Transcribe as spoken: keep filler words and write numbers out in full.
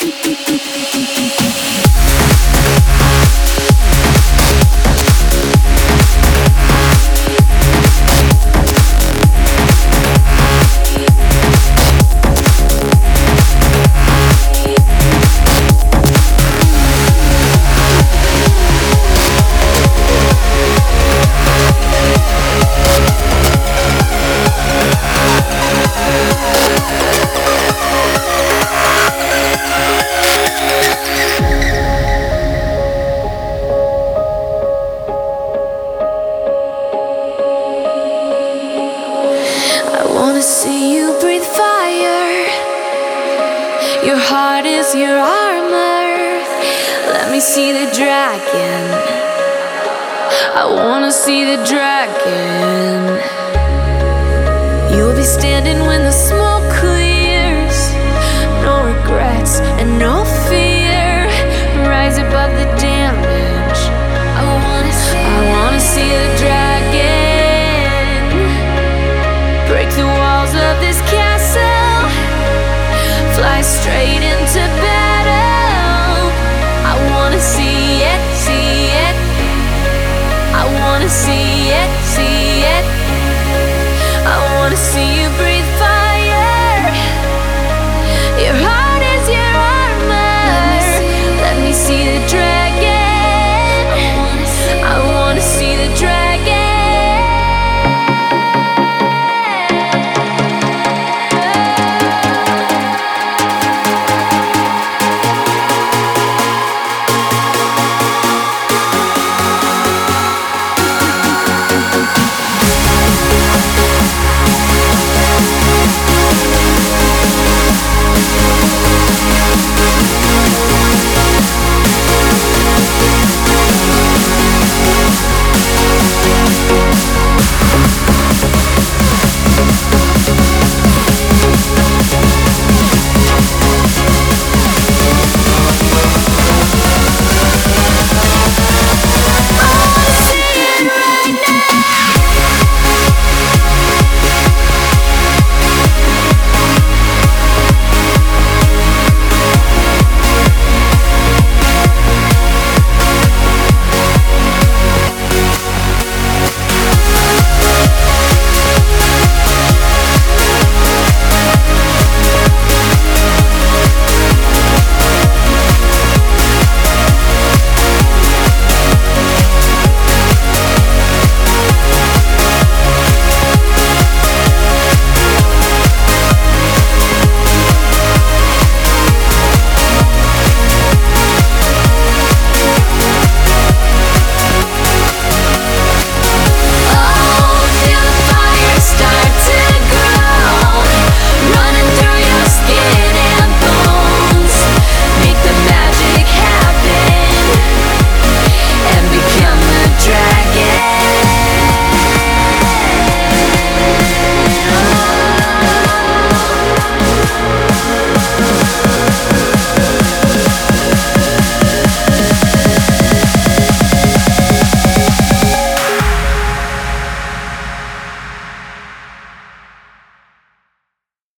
Your heart is your armor. Let me see the dragon. I wanna see the dragon. You'll be standing when the smoke clears. No regrets and no fear. Rise above the damage. I wanna see, I wanna see the dragon. Break the walls of this castle. Fly straight